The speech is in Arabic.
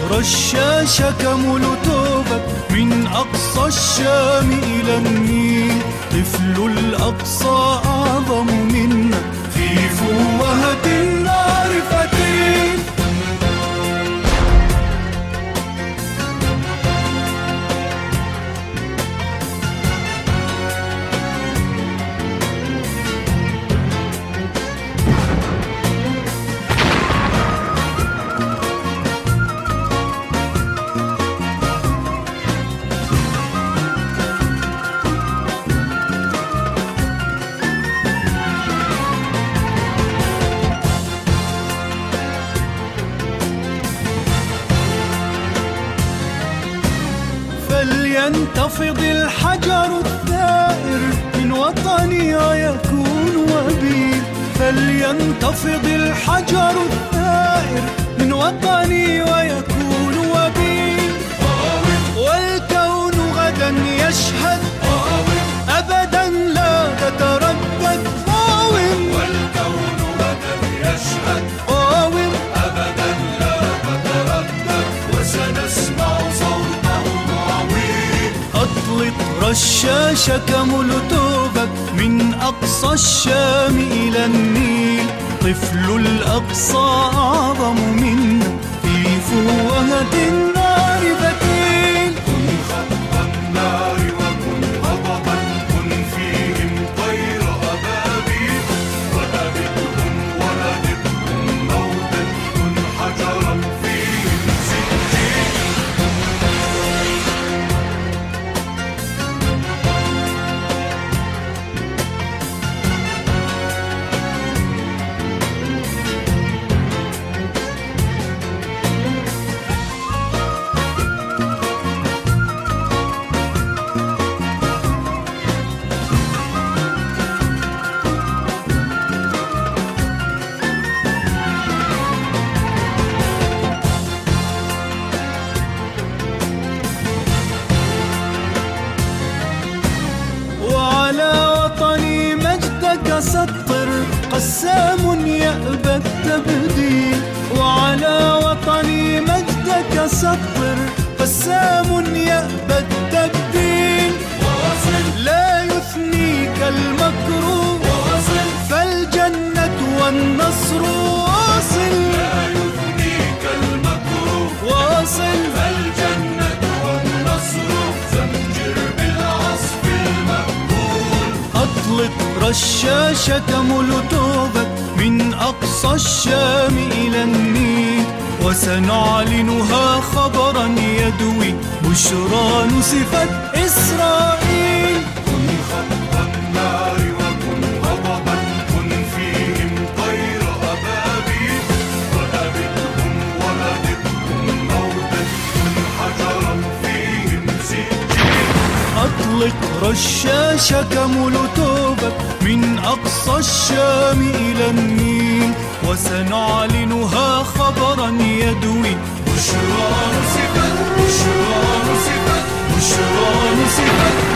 رشاشك مولوتوفك من أقصى الشام إلى النيل. طفل الأقصى أعظم منا في فوهة النار فتيل. فلينتفض الحجر الثائر من وطني ويكون وبيل. فلينتفض الحجر الثائر من وطني ويكون وبيل. والكون غدا يشهد أبدا لا تتردد. والكون غدا يشهد أبدا لا تتردد. وسنسمع صوته معويل. أطلق رشاشك مولوتوفك من أقصى الشام إلى النيل. طفل الأقصى أعظم منا في فوهة النار فتيل. كن خط النار وكن غضبا، كن فيهم طير أبابيل. وأبدهم وأدبهم موتا، كن حجرا فيهم سجين. سطر قسام يأبى التبديل. وعلى وطني مجدك سطر قسام يأبى التبديل. لا يثنيك المكروه فالجنة والنصر واصل. لا يثنيك المكروه فالجنة والنصر. زمجر بالعصف المقبول. أطلق رشاشك مولوتوفك من أقصى الشام إلى النيل. وسنعلنها خبرا يدوي بشرى نسفت إسرائيل. كن خط النار وكن غضبا، كن فيهم طير أبابيل. وأبدهم وأدبهم موتا، كن حجرا فيهم سجين. أطلق رشاشك مولوتوفك من أقصى الشام إلى النيل. وسنعلنها خبرا يدوي بشرى نسفت، بشرى نسفت، بشرى نسفت.